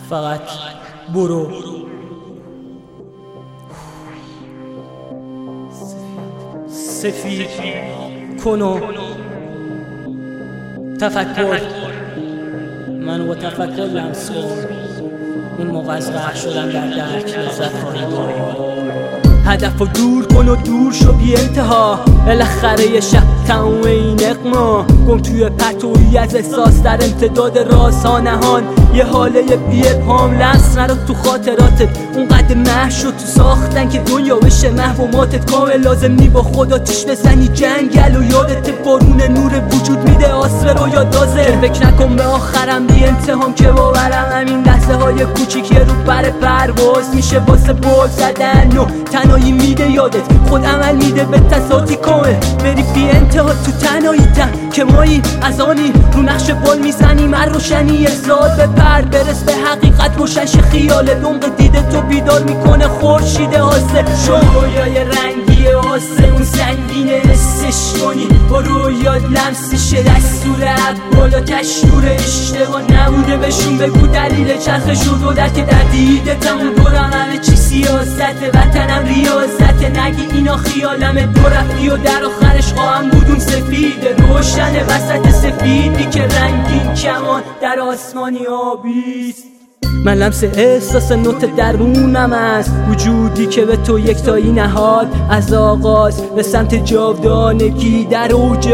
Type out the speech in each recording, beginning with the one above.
فقط برو. سفید کنو تفکر، من با تفکر لمس کن. اون موقع از غرق شدن در درک لذت خواهی برد. هدف رو دور کن و دور شو بی انتها، بالاخره یه شب تموم این اقما. گم توی پرتویی از احساس در امتداد رازها نهان، یه حاله بی ابهام لمس نرو تو خاطراتت. اونقدر محو شد تو ساختن که دنیا بشه محو و ماتت. کامل لازم نی با خدا تیش بزنی جنگل و یادت بارون نور وجود میده آسر رو یادازه. فکر نکن به آخرم بی انتهام که باورم همین لحظه های کوچیک رو بر پرواز میشه واسه بول زدن و تنهایی میده یادت. خود عمل میده به تصاتی کامل بری بی انتها تو تنهایی تن که مایی از آنی رو نقش بال میزنیم هر روشنی ازاد به پر برس به حقیقت روشنش خیال دمق دیده تو بیدار میکنه خورشید آسه. شو رویای رنگی آسه اون سنگینه حسش کنی با رویات لمسشه دستور بالا تشور اشتباه نبوده بهشون بگو دلیل چرخ شد و درک در دیده تمون دورم همه چی سیاسته وطنم ریاضته. نگی اینا خیالمه دو رفتی و در آخرش خواهم بودون سفید روشن وسط سفیدی که رنگین کمان در آسمانی آبیست. من لمس احساس نوت درونم است، وجودی که به تو یکتایی نهاد از آغاز به سمت جاودانگی در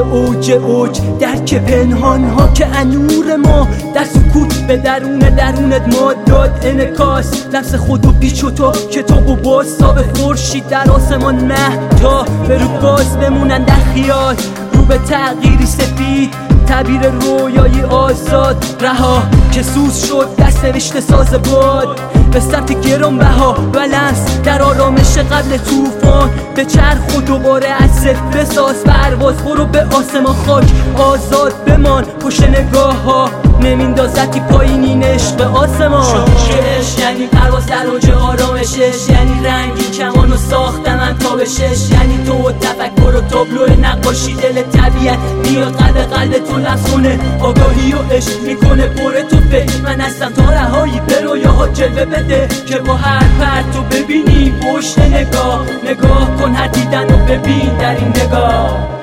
اوج درک پنهان ها که انور ما در سکوت به درونت ما داد انکاس. لمس خود و پیچ و تا کتاب و باز تا به خورشید در آسمان مهدا به رو باز بمونن در خیال رو به تغییری سفید تعبیر رویایی آزاد رها که سوز شد دست نوشته ساز باد به سمت گران بها و لمس در آرامش قبل طوفان. به چرخ و دوباره از صفر ساز پرواز برو به آسمان خاک آزاد بمان پشت نگاه ها نمیندازتی پایینین عشق به آسمان. عشق یعنی پرواز در اوج آرامشش، یعنی رنگی کمان و ساختم من تا بشش، یعنی تو و تفکر و تابلو نقاشی دل طبیعت میاد قلب تو لمس کنه آگاهی و عشق میکنه پر تو فکر. من هستم تا رهایی به رویاها جلوه بده که با هر پرتو ببینی پشت نگاه کن هر دیدن و ببین در این نگاه.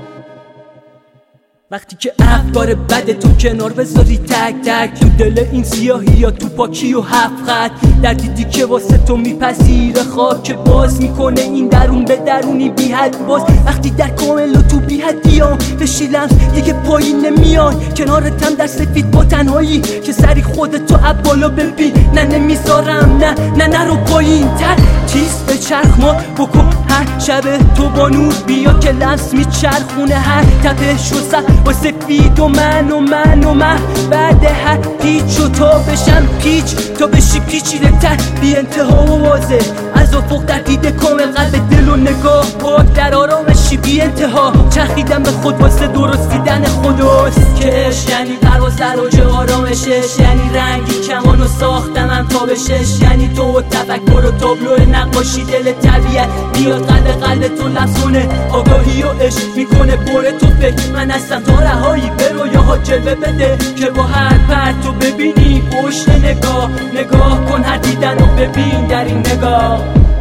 وقتی که افکار بده تو کنار بذاری تک تک تو دل این سیاهی یا تو پاکی و هفت خط در دیدی که واسه تو میپذیره خاک باز میکنه این درون به درونی بی حد باز. وقتی در کامل و تو بی حدیام بشی لمس دیگه پایین نمیای کنارتم در سفید با تنهایی که سری خودتو بالا ببین. نه نمیذارم نه رو پایین تر تیز به چرخ ما بکن هر شب تو با نور بیا که لمس میچرخونه هر تپش و با سفید و من بعد هر پیچ و تا بشم پیچ تا بشی پیچیده تر بی انتها و واضح از افق در دیده کامل قلب دل و نگاه پاک در آرامشی بی انتها چرخیدم به خود واسه درست دیدن خداست. که عشق یعنی پرواز در اوج آرامشش، یعنی رنگی کمان و ساختمم تا بشش، یعنی تو و تفکر و تابلو نقاشی دل طبیعت میاد قلب تو لمس کنه آگاهی و عشق میکنه پر تو فکر. من هستم تا رهایی به رویاها جلوه بده که با هر پرتو ببینی پشت نگاه کن هر دیدن و ببین در این نگاه.